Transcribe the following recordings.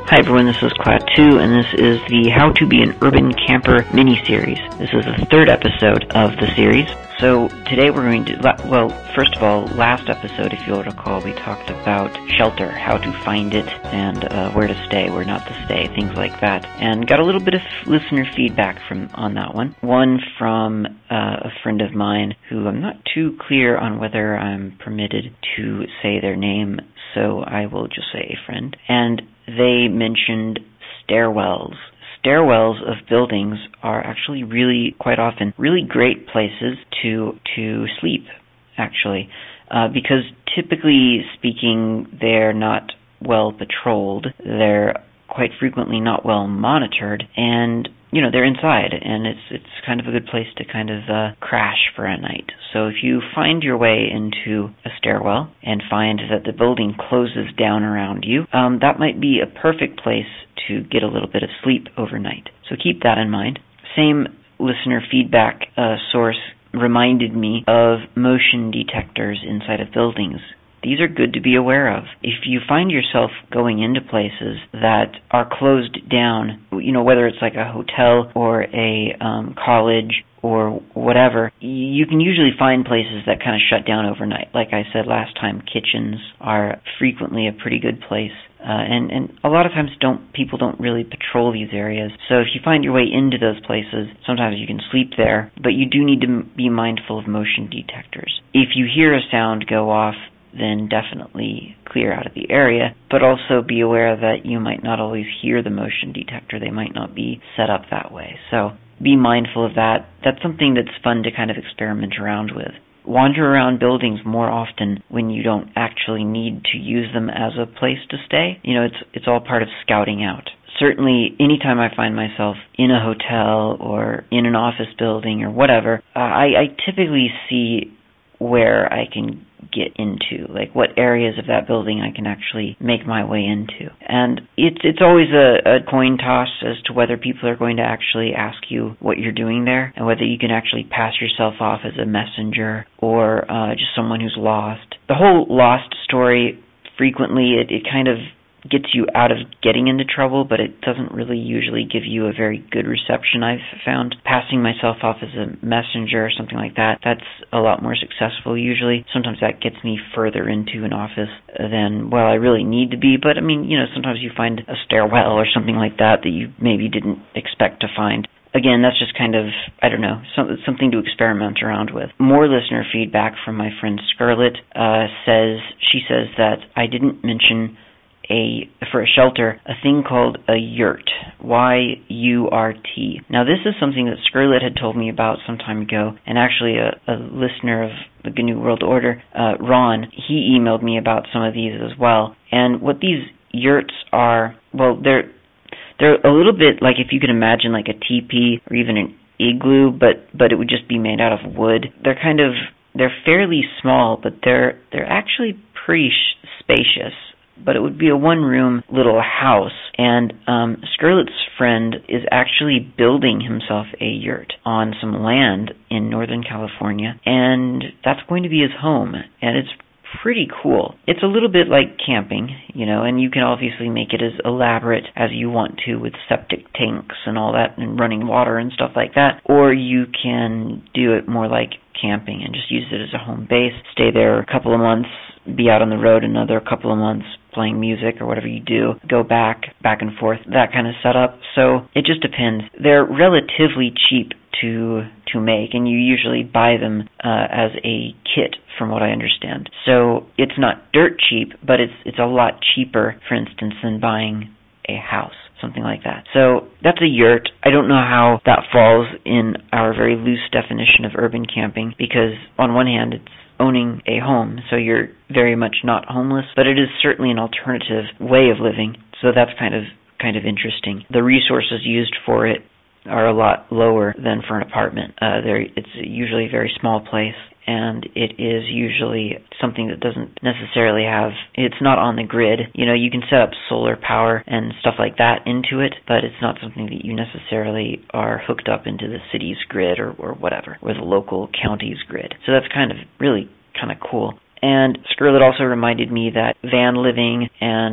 Hi everyone, this is Cloud 2, and this is the How to Be an Urban Camper mini-series. This is the third episode of the series. So today we're going to, first of all, last episode, if you'll recall, we talked about shelter, how to find it, and where to stay, where not to stay, things like that. And got a little bit of listener feedback on that one. One from a friend of mine who I'm not too clear on whether I'm permitted to say their name, so I will just say a friend. And they mentioned stairwells. Stairwells of buildings are actually really, quite often, really great places to sleep, actually, because typically speaking, they're not well patrolled, they're quite frequently not well monitored, and they're inside, and it's kind of a good place to kind of crash for a night. So if you find your way into a stairwell and find that the building closes down around you, that might be a perfect place to get a little bit of sleep overnight. So keep that in mind. Same listener feedback source reminded me of motion detectors inside of buildings. These are good to be aware of. If you find yourself going into places that are closed down, whether it's like a hotel or a college or whatever, you can usually find places that kind of shut down overnight. Like I said last time, kitchens are frequently a pretty good place. And a lot of times people don't really patrol these areas. So if you find your way into those places, sometimes you can sleep there, but you do need to be mindful of motion detectors. If you hear a sound go off, then definitely clear out of the area, but also be aware that you might not always hear the motion detector. They might not be set up that way. So be mindful of that. That's something that's fun to kind of experiment around with. Wander around buildings more often when you don't actually need to use them as a place to stay. It's all part of scouting out. Certainly, anytime I find myself in a hotel or in an office building or whatever, I typically see where I can get into, like what areas of that building I can actually make my way into. And it's always a coin toss as to whether people are going to actually ask you what you're doing there, and whether you can actually pass yourself off as a messenger or just someone who's lost. The whole lost story, frequently it kind of gets you out of getting into trouble, but it doesn't really usually give you a very good reception, I've found. Passing myself off as a messenger or something like that, that's a lot more successful usually. Sometimes that gets me further into an office than, I really need to be, but sometimes you find a stairwell or something like that you maybe didn't expect to find. Again, that's just kind of, something to experiment around with. More listener feedback from my friend Scarlett she says that I didn't mention for a shelter, a thing called a yurt, Y-U-R-T. Now, this is something that Scarlett had told me about some time ago, and actually a listener of the GNU World Order, Ron, he emailed me about some of these as well. And what these yurts are, they're a little bit like, if you could imagine like a teepee or even an igloo, but it would just be made out of wood. They're fairly small, but they're actually pretty spacious. But it would be a one-room little house, and Scarlett's friend is actually building himself a yurt on some land in Northern California, and that's going to be his home, and it's pretty cool. It's a little bit like camping, and you can obviously make it as elaborate as you want to with septic tanks and all that and running water and stuff like that, or you can do it more like camping and just use it as a home base, stay there a couple of months, be out on the road another couple of months playing music or whatever you do, go back and forth, that kind of setup. So it just depends. They're relatively cheap to make, and you usually buy them as a kit, from what I understand. So it's not dirt cheap, but it's a lot cheaper, for instance, than buying a house, something like that. So that's a yurt. I don't know how that falls in our very loose definition of urban camping, because on one hand it's owning a home, so you're very much not homeless, but it is certainly an alternative way of living, so that's kind of interesting. The resources used for it are a lot lower than for an apartment. It's usually a very small place, and it is usually something that doesn't necessarily it's not on the grid. You can set up solar power and stuff like that into it, but it's not something that you necessarily are hooked up into the city's grid or whatever, or the local county's grid. So that's really kind of cool. And Scarlett also reminded me that van living and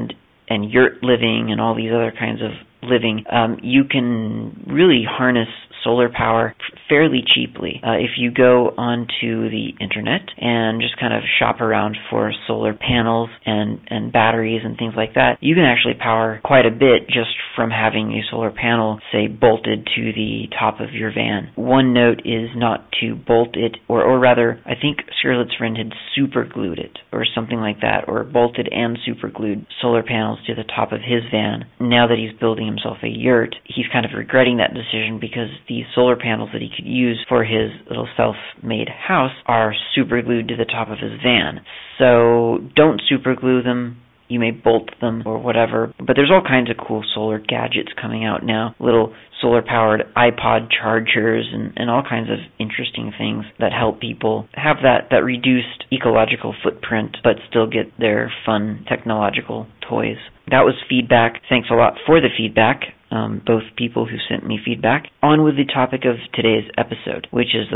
and yurt living and all these other kinds of living, you can really harness solar power fairly cheaply. If you go onto the internet and just kind of shop around for solar panels and batteries and things like that, you can actually power quite a bit just from having a solar panel, say, bolted to the top of your van. One note is not to bolt it, or rather, I think Skirlet's friend had super glued it, or something like that, or bolted and super glued solar panels to the top of his van. Now that he's building himself a yurt, he's kind of regretting that decision because the solar panels that he could use for his little self-made house are super glued to the top of his van. So don't super glue them. You may bolt them or whatever, but there's all kinds of cool solar gadgets coming out now. Little solar-powered iPod chargers and all kinds of interesting things that help people have that reduced ecological footprint but still get their fun technological toys. That was feedback. Thanks a lot for the feedback, both people who sent me feedback. On with the topic of today's episode, which is the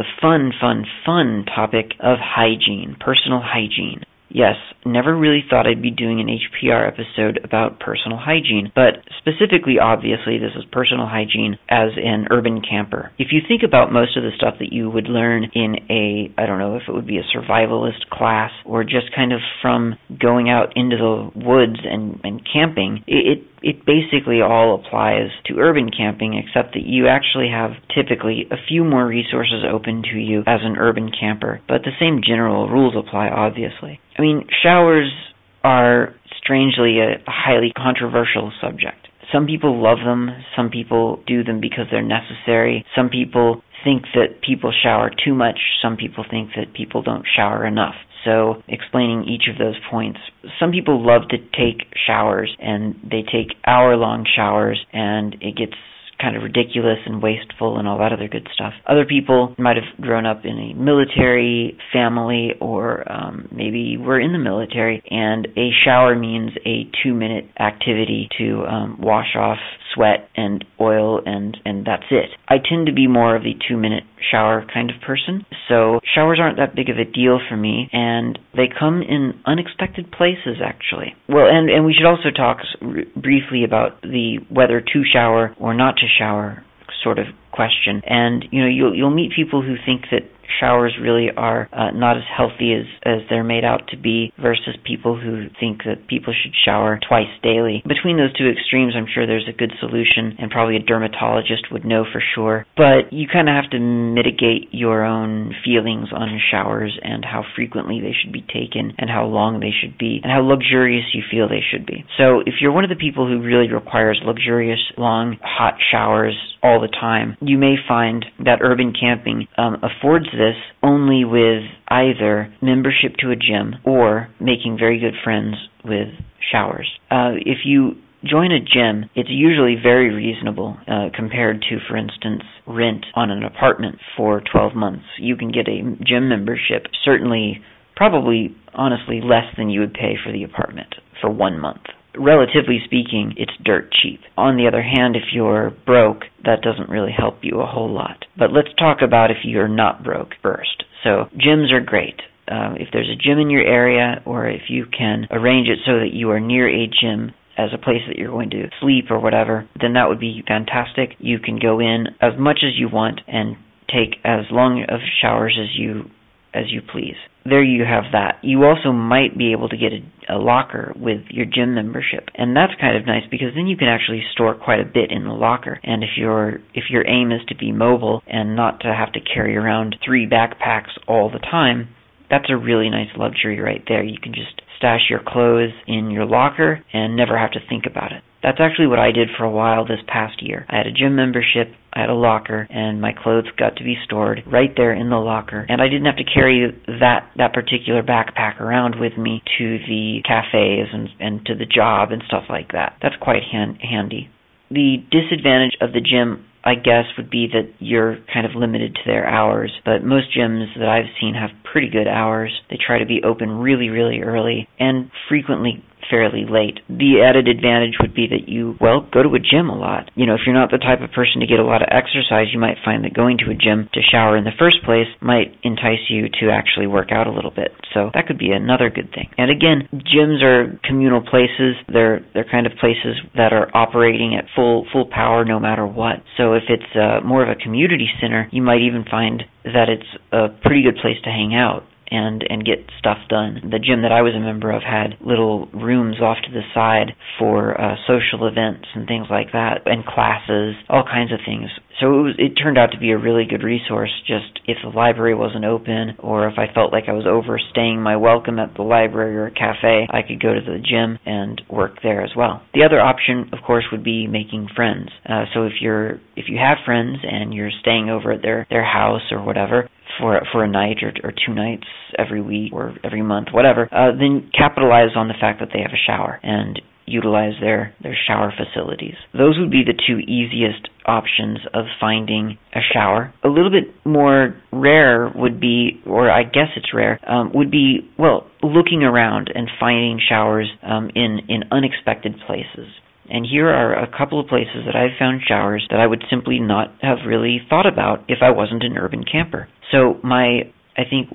fun topic of hygiene, personal hygiene. Yes, never really thought I'd be doing an HPR episode about personal hygiene, but specifically, obviously, this is personal hygiene as an urban camper. If you think about most of the stuff that you would learn in I don't know if it would be a survivalist class or just kind of from going out into the woods and camping, it basically all applies to urban camping, except that you actually have typically a few more resources open to you as an urban camper, but the same general rules apply, obviously. I mean, showers are strangely a highly controversial subject. Some people love them, some people do them because they're necessary, some people think that people shower too much, some people think that people don't shower enough. So, explaining each of those points, some people love to take showers, and they take hour-long showers, and it gets kind of ridiculous and wasteful and all that other good stuff. Other people might have grown up in a military family or maybe were in the military, and a shower means a 2-minute activity to wash off sweat and oil, and that's it. I tend to be more of the 2-minute shower kind of person, so showers aren't that big of a deal for me, and they come in unexpected places, actually. Well, and we should also talk briefly about the whether to shower or not to shower sort of question. And you'll meet people who think that showers really are not as healthy as they're made out to be versus people who think that people should shower twice daily. Between those two extremes, I'm sure there's a good solution, and probably a dermatologist would know for sure. But you kind of have to mitigate your own feelings on showers and how frequently they should be taken and how long they should be and how luxurious you feel they should be. So if you're one of the people who really requires luxurious, long, hot showers all the time, you may find that urban camping affords this only with either membership to a gym or making very good friends with showers. If you join a gym, it's usually very reasonable compared to, for instance, rent on an apartment for 12 months. You can get a gym membership, certainly, probably, honestly, less than you would pay for the apartment for 1 month. Relatively speaking, it's dirt cheap. On the other hand, if you're broke, that doesn't really help you a whole lot. But let's talk about if you're not broke first. So, gyms are great. If there's a gym in your area, or if you can arrange it so that you are near a gym as a place that you're going to sleep or whatever, then that would be fantastic. You can go in as much as you want and take as long of showers as you please. There you have that. You also might be able to get a locker with your gym membership, and that's kind of nice because then you can actually store quite a bit in the locker. And if your aim is to be mobile and not to have to carry around 3 backpacks all the time, that's a really nice luxury right there. You can just stash your clothes in your locker and never have to think about it. That's actually what I did for a while this past year. I had a gym membership, I had a locker, and my clothes got to be stored right there in the locker. And I didn't have to carry that particular backpack around with me to the cafes and to the job and stuff like that. That's quite handy. The disadvantage of the gym, I guess, would be that you're kind of limited to their hours, but most gyms that I've seen have pretty good hours. They try to be open really, really early and frequently fairly late. The added advantage would be that you, go to a gym a lot. If you're not the type of person to get a lot of exercise, you might find that going to a gym to shower in the first place might entice you to actually work out a little bit. So that could be another good thing. And again, gyms are communal places. They're kind of places that are operating at full power no matter what. So if it's more of a community center, you might even find that it's a pretty good place to hang out and get stuff done. The gym that I was a member of had little rooms off to the side for social events and things like that, and classes, all kinds of things. So it turned out to be a really good resource. Just if the library wasn't open, or if I felt like I was overstaying my welcome at the library or a cafe, I could go to the gym and work there as well. The other option, of course, would be making friends. So if you have friends and you're staying over at their house or whatever for a night or 2 nights every week or every month, whatever, then capitalize on the fact that they have a shower and utilize their shower facilities. Those would be the 2 easiest options of finding a shower. A little bit more rare would be, or I guess it's rare, would be, looking around and finding showers in unexpected places. And here are a couple of places that I've found showers that I would simply not have really thought about if I wasn't an urban camper. So I think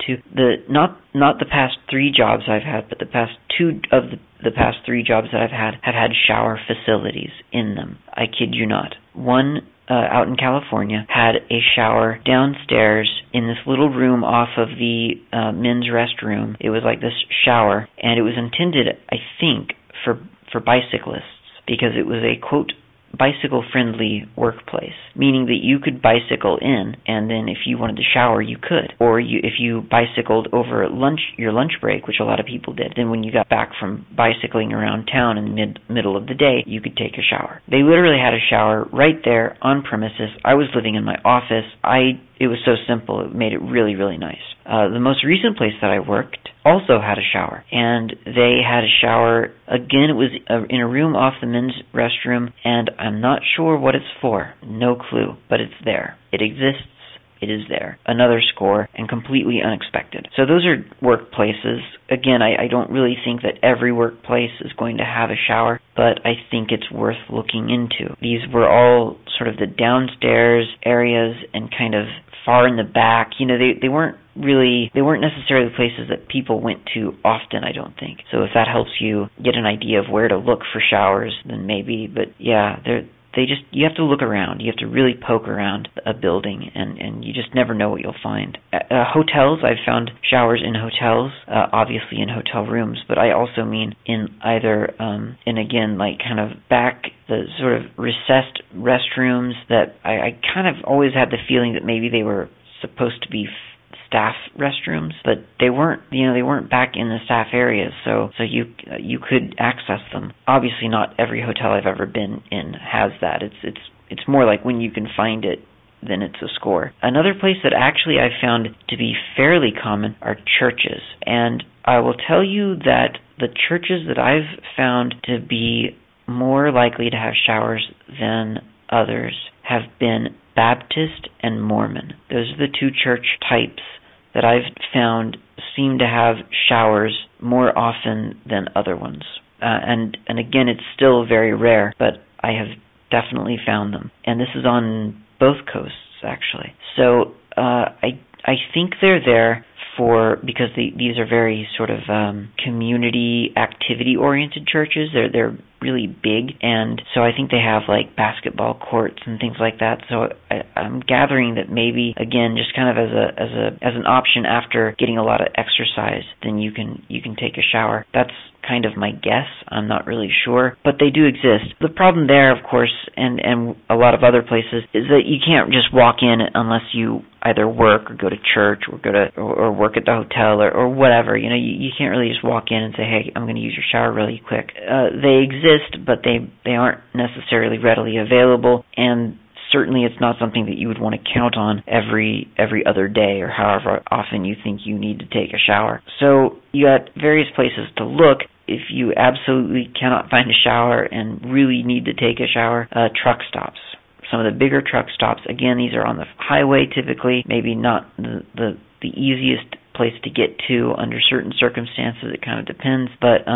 not the past 3 jobs I've had, but the past 2 of the past 3 jobs that I've had have had shower facilities in them. I kid you not. One out in California had a shower downstairs in this little room off of the men's restroom. It was like this shower, and it was intended, I think, for bicyclists, because it was a, quote, bicycle-friendly workplace, meaning that you could bicycle in, and then if you wanted to shower, you could. Or if you bicycled over your lunch break, which a lot of people did, then when you got back from bicycling around town in the middle of the day, you could take a shower. They literally had a shower right there on premises. I was living in my office. It was so simple. It made it really, really nice. The most recent place that I worked also had a shower, and they had a shower, again, it was in a room off the men's restroom, and I'm not sure what it's for. No clue, but it's there. It exists. It is there. Another score, and completely unexpected. So those are workplaces. Again, I don't really think that every workplace is going to have a shower, but I think it's worth looking into. These were all sort of the downstairs areas and kind of far in the back. They weren't necessarily places that people went to often, I don't think. So if that helps you get an idea of where to look for showers, then maybe. But yeah, you have to look around. You have to really poke around a building, and you just never know what you'll find. Hotels, I've found showers in hotels, obviously in hotel rooms, but I also mean in either, again, like kind of back, the sort of recessed restrooms that I kind of always had the feeling that maybe they were supposed to be staff restrooms, but they weren't back in the staff areas, so you could access them. Obviously not every hotel I've ever been in has that. It's more like when you can find it, then it's a score. Another place that actually I've found to be fairly common are churches, and I will tell you that the churches that I've found to be more likely to have showers than others have been Baptist and Mormon. Those are the 2 church types that I've found seem to have showers more often than other ones. And again, it's still very rare, but I have definitely found them. And this is on both coasts, actually. So I think they're there because these are very sort of community activity-oriented churches. They're really big, and so I think they have like basketball courts and things like that. So I'm gathering that maybe, again, just kind of as an option after getting a lot of exercise, then you can take a shower. That's kind of my guess. I'm not really sure, but they do exist. The problem there, of course, and a lot of other places, is that you can't just walk in unless you either work or go to church or work at the hotel or whatever. You can't really just walk in and say, hey, I'm going to use your shower really quick. They exist, but they aren't necessarily readily available, and certainly it's not something that you would want to count on every other day or however often you think you need to take a shower. So you got various places to look. If you absolutely cannot find a shower and really need to take a shower, truck stops. Some of the bigger truck stops, again, these are on the highway typically, maybe not the easiest place to get to under certain circumstances. It kind of depends, but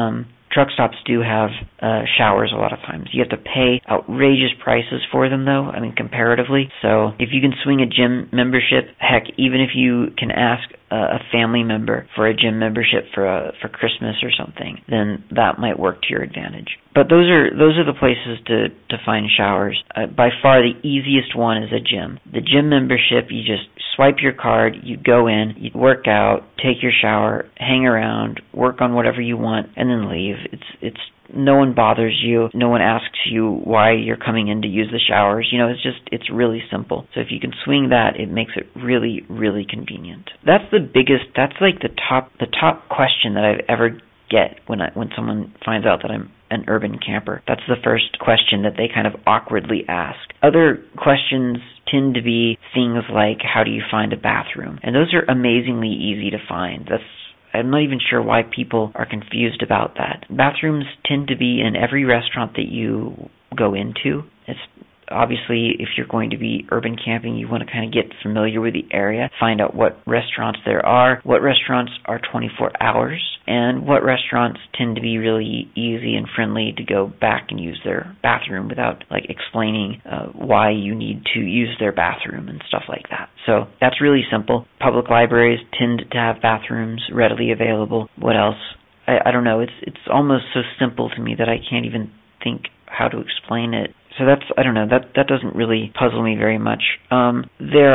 Truck stops do have showers a lot of times. You have to pay outrageous prices for them, though, I mean, comparatively. So if you can swing a gym membership, heck, even if you can ask a family member for a gym membership for Christmas or something, then that might work to your advantage. But those are the places to find showers. By far the easiest one is a gym. The gym membership, you just swipe your card, you go in, you work out, take your shower, hang around, work on whatever you want, and then leave. It's no one bothers you. No one asks you why you're coming in to use the showers. It's really simple. So if you can swing that, it makes it really, really convenient. That's like the top question that I've ever get when someone finds out that I'm an urban camper. That's the first question that they kind of awkwardly ask. Other questions tend to be things like, how do you find a bathroom? And those are amazingly easy to find. I'm not even sure why people are confused about that. Bathrooms tend to be in every restaurant that you go into. It's obviously, if you're going to be urban camping, you want to kind of get familiar with the area, find out what restaurants there are, what restaurants are 24 hours, and what restaurants tend to be really easy and friendly to go back and use their bathroom without explaining why you need to use their bathroom and stuff like that. So that's really simple. Public libraries tend to have bathrooms readily available. What else? I don't know. It's almost so simple to me that I can't even think how to explain it. So I don't know, that doesn't really puzzle me very much. There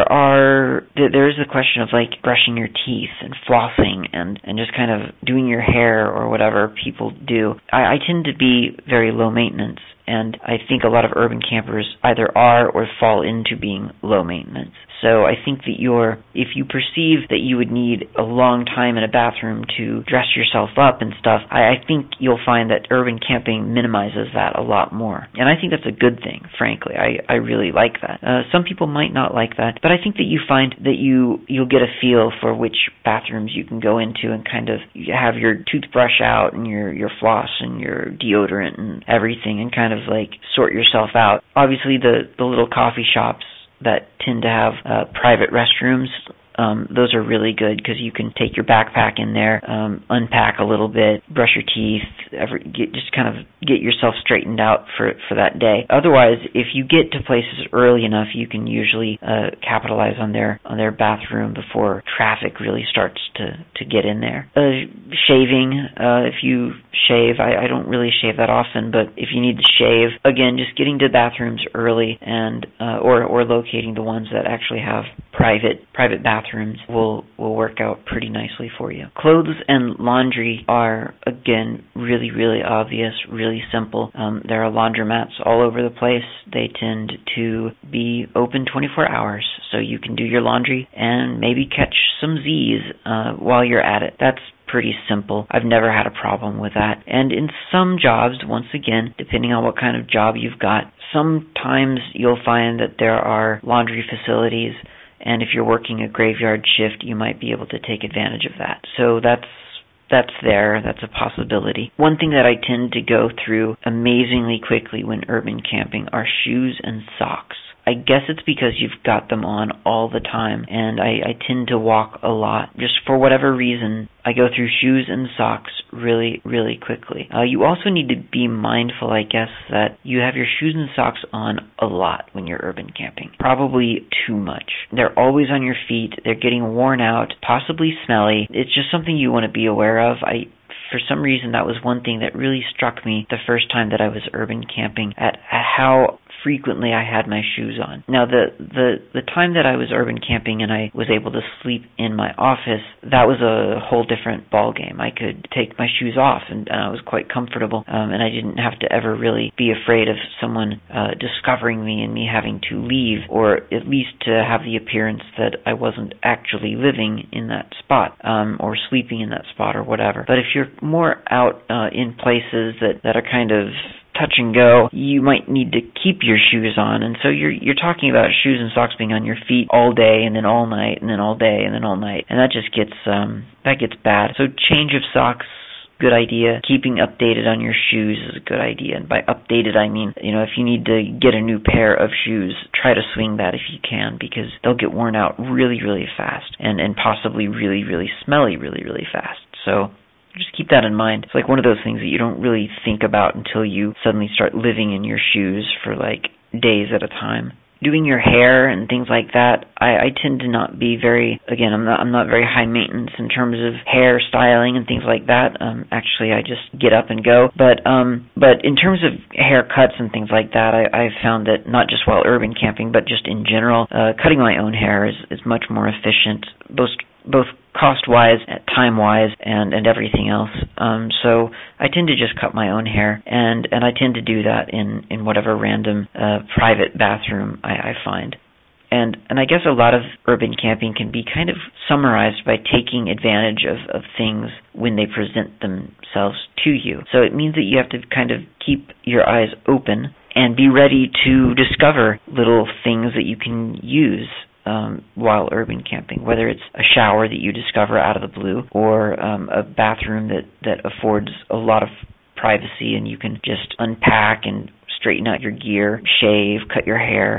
is the question of brushing your teeth and flossing and just kind of doing your hair or whatever people do. I tend to be very low maintenance, and I think a lot of urban campers either are or fall into being low maintenance. So I think that if you perceive that you would need a long time in a bathroom to dress yourself up and stuff, I think you'll find that urban camping minimizes that a lot more. And I think that's a good thing, frankly. I really like that. Some people might not like that, but I think that you find that you'll get a feel for which bathrooms you can go into and kind of have your toothbrush out and your floss and your deodorant and everything and kind of sort yourself out. Obviously the little coffee shops that tend to have private restrooms, those are really good because you can take your backpack in there, unpack a little bit, brush your teeth, just kind of get yourself straightened out for that day. Otherwise, if you get to places early enough, you can usually capitalize on their bathroom before traffic really starts to get in there. Shaving, if you shave, I don't really shave that often, but if you need to shave, again, just getting to bathrooms early and or locating the ones that actually have private bathrooms will work out pretty nicely for you. Clothes and laundry are, again, really, really obvious, really simple. There are laundromats all over the place. They tend to be open 24 hours, so you can do your laundry and maybe catch some Z's while you're at it. That's pretty simple. I've never had a problem with that. And in some jobs, once again, depending on what kind of job you've got, sometimes you'll find that there are laundry facilities, and if you're working a graveyard shift, you might be able to take advantage of that. So that's there. That's a possibility. One thing that I tend to go through amazingly quickly when urban camping are shoes and socks. I guess it's because you've got them on all the time, and I tend to walk a lot. Just for whatever reason, I go through shoes and socks really, really quickly. You also need to be mindful, I guess, that you have your shoes and socks on a lot when you're urban camping. Probably too much. They're always on your feet. They're getting worn out, possibly smelly. It's just something you want to be aware of. For some reason, that was one thing that really struck me the first time that I was urban camping, at how frequently I had my shoes on. Now, the time that I was urban camping and I was able to sleep in my office, that was a whole different ball game. I could take my shoes off, and I was quite comfortable, and I didn't have to ever really be afraid of someone discovering me and me having to leave, or at least to have the appearance that I wasn't actually living in that spot, or sleeping in that spot or whatever. But if you're more out in places that are kind of touch and go, you might need to keep your shoes on, and so you're talking about shoes and socks being on your feet all day and then all night and then all day and then all night, and that just gets bad. So change of socks, good idea. Keeping updated on your shoes is a good idea, and by updated I mean, if you need to get a new pair of shoes, try to swing that if you can, because they'll get worn out really, really fast and possibly really, really smelly really, really fast. So just keep that in mind. It's like one of those things that you don't really think about until you suddenly start living in your shoes for like days at a time. Doing your hair and things like that, I tend to not be very, again, I'm not very high maintenance in terms of hair styling and things like that. Actually, I just get up and go. But in terms of haircuts and things like that, I've found that not just while urban camping, but just in general, cutting my own hair is much more efficient, both cost-wise, time-wise, and everything else. So I tend to just cut my own hair, and I tend to do that in whatever random private bathroom I find. And I guess a lot of urban camping can be kind of summarized by taking advantage of things when they present themselves to you. So it means that you have to kind of keep your eyes open and be ready to discover little things that you can use while urban camping, whether it's a shower that you discover out of the blue or a bathroom that affords a lot of privacy and you can just unpack and straighten out your gear, shave, cut your hair.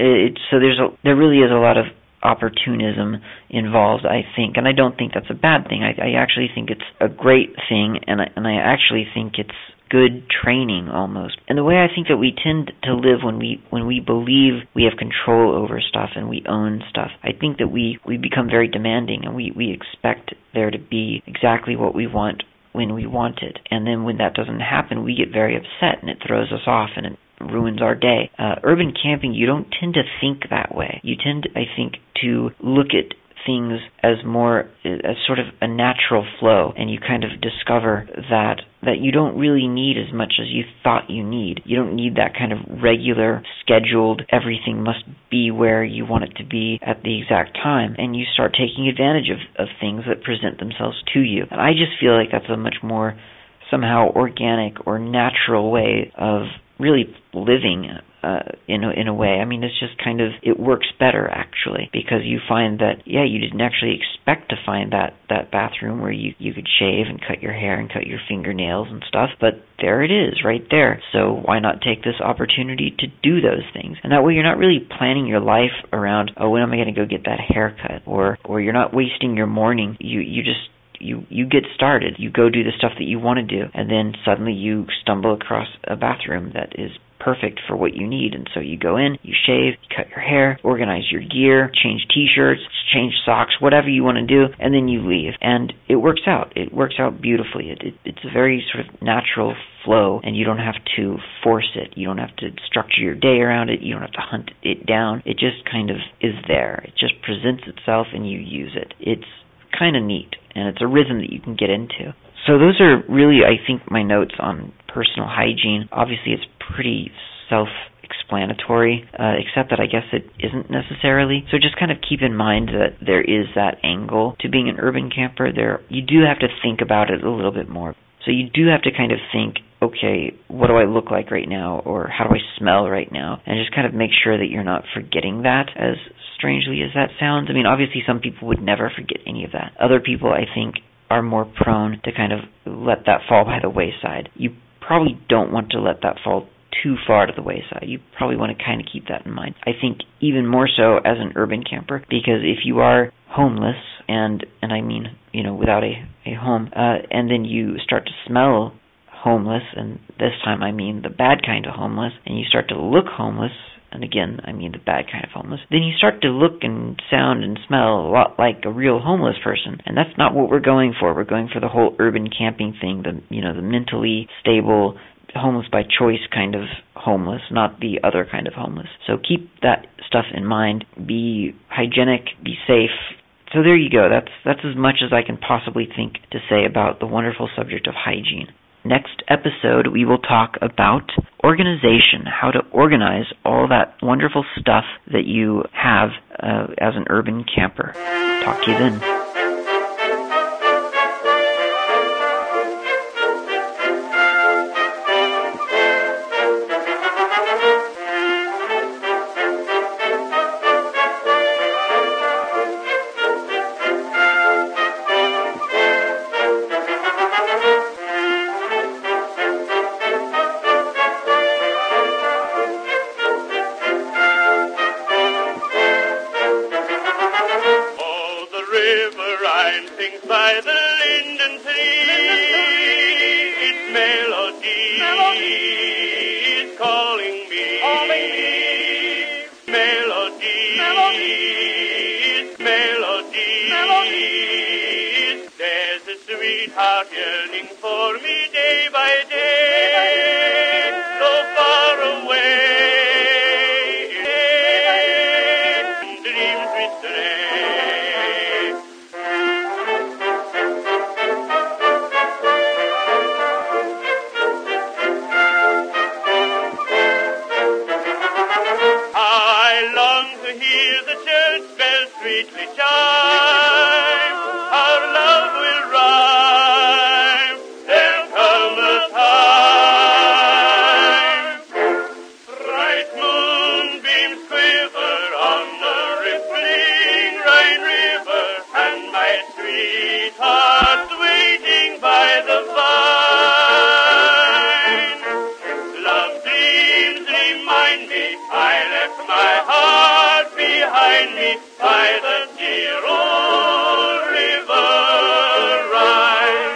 So there really is a lot of opportunism involved, I think, and I don't think that's a bad thing. I actually think it's a great thing, and I actually think it's good training almost. And the way I think that we tend to live when we believe we have control over stuff and we own stuff, I think that we become very demanding and we expect there to be exactly what we want when we want it. And then when that doesn't happen, we get very upset and it throws us off and it ruins our day. Urban camping, you don't tend to think that way. You tend, I think, to look at things as sort of a natural flow, and you kind of discover that you don't really need as much as you thought you need. You don't need that kind of regular, scheduled, everything must be where you want it to be at the exact time, and you start taking advantage of things that present themselves to you. And I just feel like that's a much more somehow organic or natural way of really living in a way. I mean, it's just kind of, it works better actually, because you find that, you didn't actually expect to find that bathroom where you could shave and cut your hair and cut your fingernails and stuff, but there it is right there. So why not take this opportunity to do those things? And that way you're not really planning your life around, when am I going to go get that haircut? Or you're not wasting your morning. You get started. You go do the stuff that you want to do, and then suddenly you stumble across a bathroom that is perfect for what you need. And so you go in, you shave, you cut your hair, organize your gear, change t-shirts, change socks, whatever you want to do, and then you leave. And it works out. It works out beautifully. It's a very sort of natural flow, and you don't have to force it. You don't have to structure your day around it. You don't have to hunt it down. It just kind of is there. It just presents itself, and you use it. It's kind of neat, and it's a rhythm that you can get into. So those are really, I think, my notes on personal hygiene. Obviously, it's pretty self-explanatory, except that I guess it isn't necessarily. So just kind of keep in mind that there is that angle to being an urban camper. You do have to think about it a little bit more. So you do have to kind of think, okay, what do I look like right now, or how do I smell right now? And just kind of make sure that you're not forgetting that, as strangely as that sounds. I mean, obviously some people would never forget any of that. Other people, I think, are more prone to kind of let that fall by the wayside. You probably don't want to let that fall too far to the wayside. You probably want to kind of keep that in mind. I think even more so as an urban camper, because if you are homeless, and I mean, without a home, and then you start to smell homeless, and this time I mean the bad kind of homeless, and you start to look homeless, and again, I mean the bad kind of homeless, then you start to look and sound and smell a lot like a real homeless person, and that's not what we're going for. We're going for the whole urban camping thing, the mentally stable, homeless by choice kind of homeless, not the other kind of homeless. So keep that stuff in mind. Be hygienic, be safe. So there you go. That's as much as I can possibly think to say about the wonderful subject of hygiene. Next episode, we will talk about organization, how to organize all that wonderful stuff that you have as an urban camper. Talk to you then. River heart yearning for me day by day, so far away. Dreams we stray. I long to hear the church bells sweetly chime. Our love will rhyme. There'll come a time. Bright moonbeams quiver on the rippling Rhine River, and my sweetheart's waiting by the vine. Love dreams remind me I left my heart behind me by the dear old river Rhine.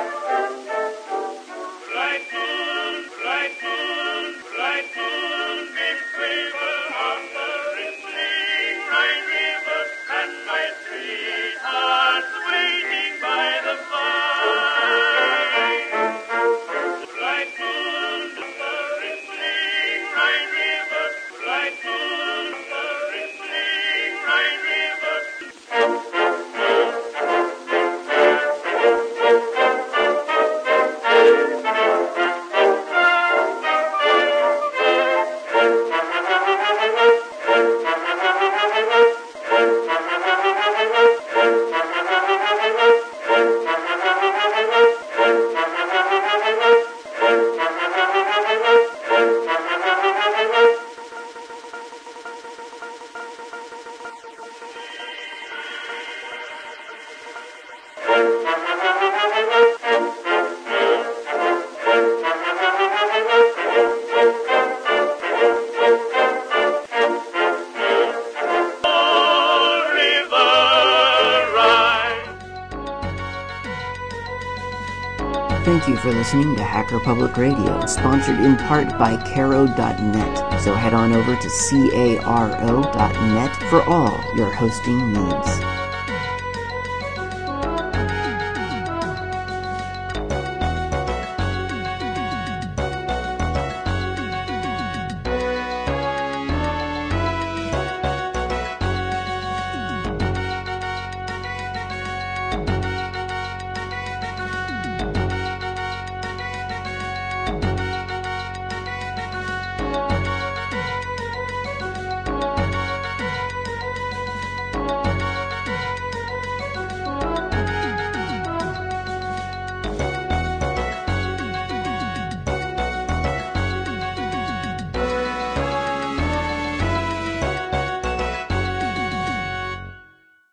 Bright moonbeams quiver on the rippling Rhine River, and my sweetheart's waiting by the vine. Bright moon, the rippling Rhine River, bright moon, the rippling Rhine River. Thank you for listening to Hacker Public Radio, sponsored in part by Caro.net. So head on over to caro.net for all your hosting needs.